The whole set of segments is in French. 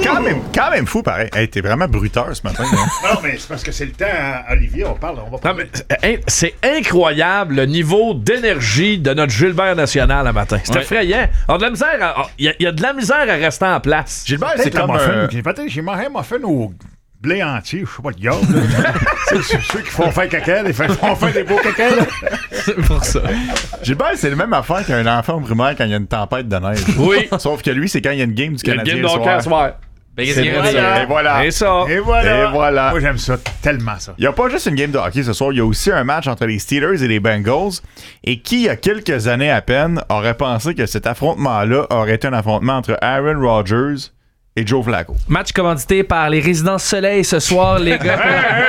Quand même fou, pareil. Hey, t'es vraiment bruteur ce matin. Hein? Non, mais c'est parce que c'est le temps, Olivier, on va parler. C'est incroyable le niveau d'énergie de notre Gilbert national le matin. C'est effrayant. Il y a de la misère à rester en place. Gilbert, c'est comme J'ai mangé un muffin au blé entier, je sais pas de gars. C'est ceux qui font faire caca, ils font faire des beaux caca. C'est pour ça. Gilbert, c'est la même affaire qu'un enfant au primaire quand il y a une tempête de neige. Oui. Sauf que lui, c'est quand il y a une game du Canadien le game le soir. Et voilà. Et voilà. Moi, j'aime ça, tellement ça. Il n'y a pas juste une game de hockey ce soir, il y a aussi un match entre les Steelers et les Bengals. Et qui, il y a quelques années à peine, aurait pensé que cet affrontement-là aurait été un affrontement entre Aaron Rodgers et Joe Flacco. Match commandité par les Résidences Soleil ce soir, les gars.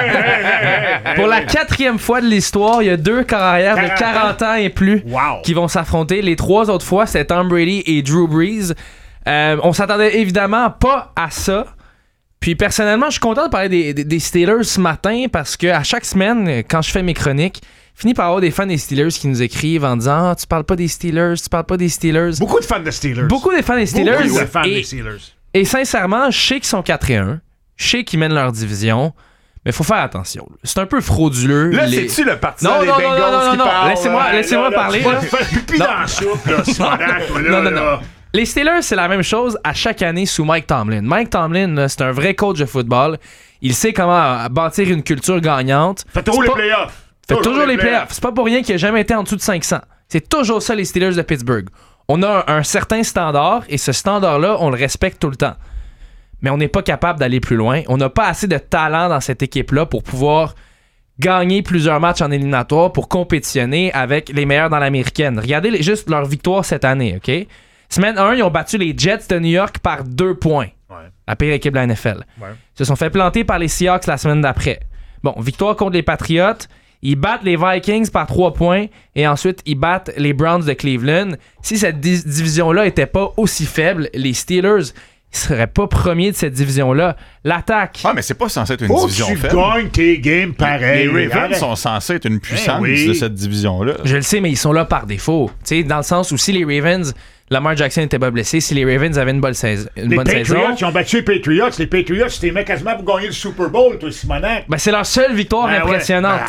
Pour la 4e fois de l'histoire, il y a 2 carrières de 40 ans et plus qui vont s'affronter. Les 3 autres fois, c'est Tom Brady et Drew Brees. On s'attendait évidemment pas à ça. Puis personnellement, je suis content de parler des Steelers ce matin parce que à chaque semaine, quand je fais mes chroniques, je finis par avoir des fans des Steelers qui nous écrivent en disant tu parles pas des Steelers. Beaucoup de fans des Steelers. Beaucoup de fans des Steelers. Beaucoup de fans des Steelers. Et sincèrement, je sais qu'ils sont 4-1. Je sais qu'ils mènent leur division. Mais il faut faire attention. C'est un peu frauduleux. Là, c'est-tu le partisan des Bengals qui parle? Laissez-moi parler. Tu vas te faire pipi dans la soupe, là, Non. Les Steelers, c'est la même chose à chaque année sous Mike Tomlin. Mike Tomlin, là, c'est un vrai coach de football. Il sait comment bâtir une culture gagnante. Fait toujours les playoffs. Fait toujours les playoffs. C'est pas pour rien qu'il n'a jamais été en dessous de 500. C'est toujours ça, les Steelers de Pittsburgh. On a un certain standard, et ce standard-là, on le respecte tout le temps. Mais on n'est pas capable d'aller plus loin. On n'a pas assez de talent dans cette équipe-là pour pouvoir gagner plusieurs matchs en éliminatoire pour compétitionner avec les meilleurs dans l'américaine. Regardez juste leur victoire cette année, OK? Semaine 1, ils ont battu les Jets de New York par 2 points. La pire équipe de la NFL. Ils se sont fait planter par les Seahawks la semaine d'après. Bon, victoire contre les Patriots. Ils battent les Vikings par 3 points et ensuite ils battent les Browns de Cleveland. Si cette division-là n'était pas aussi faible, les Steelers ne seraient pas premiers de cette division-là. L'attaque. Ah, mais c'est pas censé être une division faible. Tu gagnes tes games pareil. Les Ravens sont censés être une puissance de cette division-là. Je le sais, mais ils sont là par défaut. Tu sais, dans le sens où si les Ravens, Lamar Jackson n'était pas blessé, si les Ravens avaient une bonne saison. Les Patriots, ils ont battu les Patriots. Les Patriots, c'était même quasiment pour gagner le Super Bowl, toi, Simonac. Ben, c'est leur seule victoire impressionnante.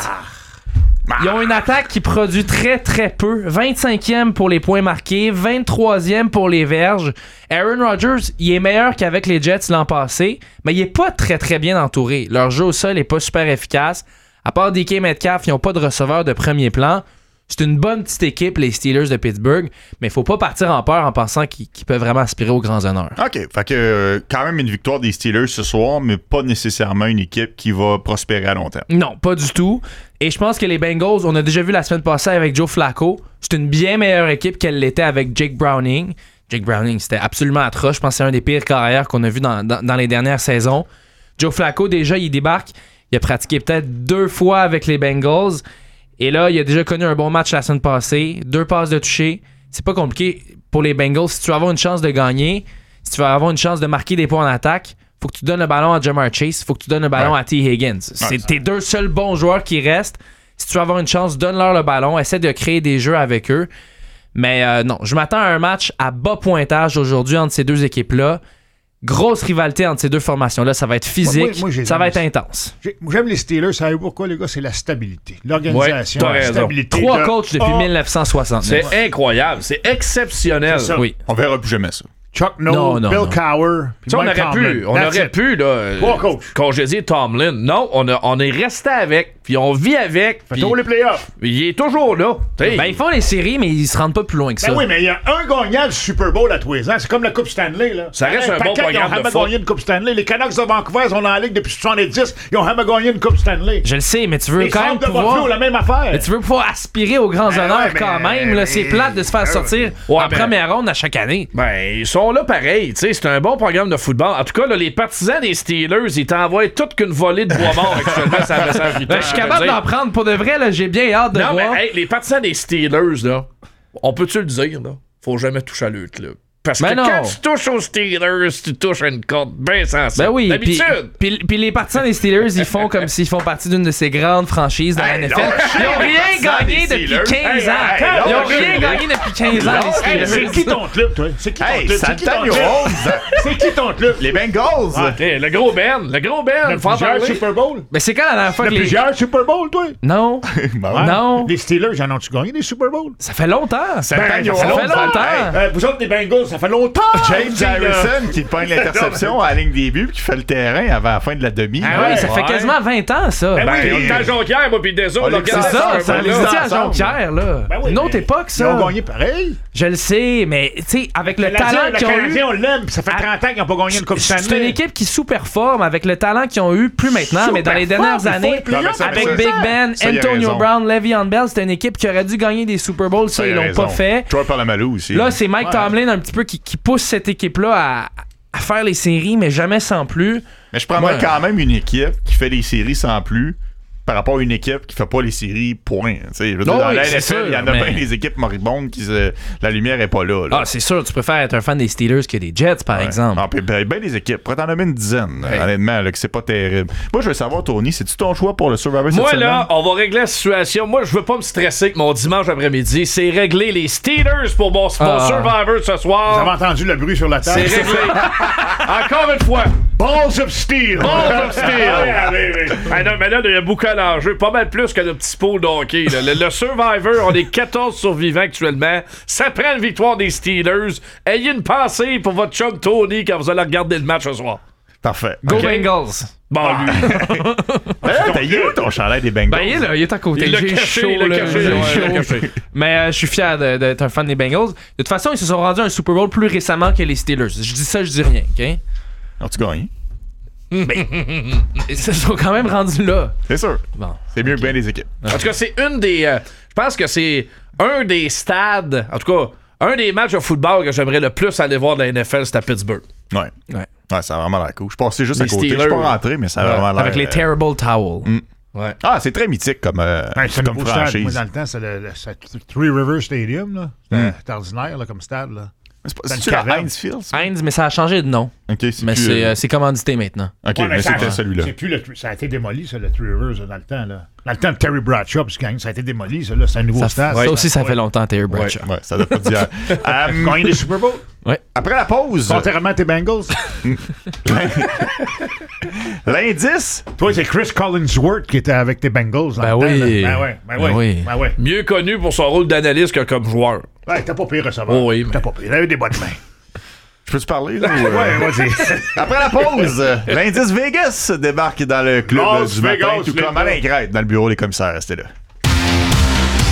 Ils ont une attaque qui produit très très peu. 25e pour les points marqués, 23e pour les verges. Aaron Rodgers, il est meilleur qu'avec les Jets l'an passé, mais il est pas très très bien entouré. Leur jeu au sol est pas super efficace. À part DK Metcalf, ils n'ont pas de receveur de premier plan. C'est une bonne petite équipe, les Steelers de Pittsburgh, mais il faut pas partir en peur en pensant qu'ils peuvent vraiment aspirer aux grands honneurs. OK, fait que quand même une victoire des Steelers ce soir, mais pas nécessairement une équipe qui va prospérer à long terme. Non, pas du tout. Et je pense que les Bengals, on a déjà vu la semaine passée avec Joe Flacco, c'est une bien meilleure équipe qu'elle l'était avec Jake Browning. Jake Browning, c'était absolument atroce. Je pense que c'est un des pires carrières qu'on a vu dans les dernières saisons. Joe Flacco, déjà, il débarque. Il a pratiqué peut-être 2 fois avec les Bengals. Et là, il a déjà connu un bon match la semaine passée. 2 passes de toucher. C'est pas compliqué pour les Bengals. Si tu veux avoir une chance de gagner, si tu veux avoir une chance de marquer des points en attaque, faut que tu donnes le ballon à Jamar Chase, faut que tu donnes le ballon à T. Higgins. C'est tes 2 seuls bons joueurs qui restent. Si tu veux avoir une chance, donne-leur le ballon. Essaie de créer des jeux avec eux. Mais non, je m'attends à un match à bas pointage aujourd'hui entre ces 2 équipes-là. Grosse rivalité entre ces 2 formations-là. Ça va être physique, ça va être intense. J'aime les Steelers. Savez-vous pourquoi, les gars? C'est la stabilité. L'organisation, la stabilité. 3 coachs depuis 1960. C'est incroyable. C'est exceptionnel. Oui. On verra plus jamais ça. Chuck Noll, Bill Cowher, puis on Mike aurait pu là, congédier Tomlin. Non, on est resté avec, puis on vit avec. Fait toujours les playoffs. Il est toujours là. Ben, ils font les séries, mais ils se rendent pas plus loin que ça. Ben oui, mais il y a un gagnant du Super Bowl à tous les ans. C'est comme la Coupe Stanley, là. Ça reste un bon programme de foot. gagné une Coupe Stanley. Les Canucks de Vancouver sont dans la Ligue depuis 70. Ils ont jamais gagné une Coupe Stanley. Je le sais, mais tu veux les quand même pouvoir... de Buffalo, la même affaire. Mais tu veux pouvoir aspirer aux grands honneurs quand même. Là, c'est plate de se faire sortir en première ronde à chaque année. Ben, ils sont là pareil. C'est un bon programme de football. En tout cas, là, les partisans des Steelers, ils t'envoient toute qu'une volée de bois mort actuellement sur la message. Je suis capable d'en prendre pour de vrai. Là, j'ai bien hâte de voir. Mais hey, les partisans des Steelers, là, on peut-tu le dire? Là? Faut jamais toucher à l'autre club. Parce Ben que non. quand tu touches aux Steelers, tu touches à une corde bien sensible. Ben oui, D'habitude. puis les partisans des Steelers, ils font comme s'ils font partie d'une de ces grandes franchises dans la NFL. Ils n'ont rien gagné depuis 15 ans. Ils n'ont rien gagné depuis 15 ans, les Hey, c'est Steelers. qui ton club, toi? C'est qui ton Hey, club? ça C'est qui le ton New club? Rose! C'est qui ton club? Les Bengals! Ah, Hey, le gros Ben, Le faut en plusieurs parler. Super Bowl? Mais c'est quand la dernière fois Le que les... plusieurs Super Bowl, toi? Non, Ben Ouais. ouais. non. Les Steelers, j'en ont-tu gagné des Super Bowls? Ça fait longtemps. Ça le Ben, New ça fait Rose. longtemps. Vous autres, les Bengals, ça fait longtemps! James Harrison qui pogne l'interception à la ligne des buts puis qui fait le terrain avant la fin de la demi. Ah oui, ça fait quasiment 20 ans, ça. Ben Ben, oui, on était à Jonquière, moi, pis des On autres, les C'est ça, ça les dit à ensemble. Jonquière, là. Ben oui, Une autre mais époque, Ils ont ça. gagné pareil. Je le sais, mais tu sais, avec le talent Le qu'ils ont eu. Canadien, on l'aime, puis ça fait 30 ans qu'ils n'ont pas gagné une Coupe C'est Stanley. une équipe qui sous-performe avec le talent qu'ils ont eu, plus maintenant, mais dans les dernières années, Non, mais ça, avec ça, Big Ben, ça, il a Antonio raison. Brown, Le'Veon Bell, c'était une équipe qui aurait dû gagner des Super Bowls, ça, ils l'ont pas fait. Troy Polamalu aussi. Là, c'est Mike Tomlin un petit peu qui pousse cette équipe-là à faire les séries, mais jamais sans plus. Mais je prendrais Ouais. quand même une équipe qui fait des séries sans plus par rapport à une équipe qui fait pas les séries, point. Tu sais, je veux dire, Oh dans oui, la c'est NFL, il y en sûr, a mais- bien des équipes moribondes qui la lumière est pas là. Ah, c'est sûr, tu préfères être un fan des Steelers que des Jets, par exemple. Ah, puis ben des équipes. Pourrais t'en nommer une dizaine, honnêtement, là, que c'est pas terrible. Moi, je veux savoir, Tony, c'est-tu ton choix pour le Survivor cette Moi, semaine? là, on va régler la situation. Moi, je veux pas me stresser avec mon dimanche après-midi. C'est régler les Steelers pour mon Survivor ce Vous soir. avez entendu le bruit sur la C'est table? réglé. Encore une fois. Balls of Steel! Balls of Steel. Allez. Ah non, mais là, il y a beaucoup à l'enjeu. Pas mal plus que le petit pot d'hockey. Le Survivor, on est 14 survivants actuellement. Ça prend une victoire des Steelers. Ayez une pensée pour votre chum Tony quand vous allez regarder le match ce soir. Parfait. Go Ok. Bengals! Bon, lui. D'ailleurs, t'as eu ton chandail des Bengals? Ben, il est là, il est à côté. Il l'a J'ai caché, chaud, il l'a là, caché, j'ai ouais, chaud. il l'a caché. Mais je suis fier d'être un fan des Bengals. De toute façon, ils se sont rendus à un Super Bowl plus récemment que les Steelers. Je dis ça, je dis rien, OK? As-tu gagné? Ils se sont quand même rendus là. C'est sûr. Bon. C'est mieux que bien des équipes. En tout cas, c'est une des. Je pense que c'est un des stades. En tout cas, un des matchs de football que j'aimerais le plus aller voir de la NFL, c'est à Pittsburgh. Ouais. Ouais. Ouais, ça a vraiment l'air cool. Je passais juste à Les côté. Je suis Steelers. pas rentré, mais ça a vraiment l'air. Avec les Terrible Towels. Ouais. Ah, c'est très mythique comme, C'est un comme nouveau stade. Moi, franchise. dans le temps, c'est le Three Rivers Stadium. Là. C'était ordinaire là, comme stade. Là. C'est une c'est la caverne. Heinz Field? Heinz, mais ça a changé de nom. Ok, c'est Mais plus, c'est commandité maintenant. Ok, Ouais, mais ça- c'était celui-là. C'est plus ça a été démoli, ça, le Three Rivers, là, dans le temps. Là. Dans le temps de Terry Bradshaw, parce que ça a été démoli, ça, là, c'est un nouveau Ça, stade. ça aussi, ça fait longtemps, Terry Bradshaw. Ouais, ça doit pas dire. Gagné des Super Bowl. Après la pause, Contrairement à tes Bengals. l'indice, Toi, c'est Chris Collinsworth qui était avec tes Bengals. dans Ben le temps, oui. là. Ben Ben oui. oui. Mieux connu pour son rôle d'analyste que comme joueur. Ouais, t'as pas pire receveur. Oh oui, T'as pas pire. Il avait des bonnes mains. je peux-tu parler? Là, ou, Ouais, vas-y. Après la pause, l'indice Vegas débarque dans le club Las du matin, Vegas, tout les comme gars. Alain Crête dans le bureau des commissaires. Restez là.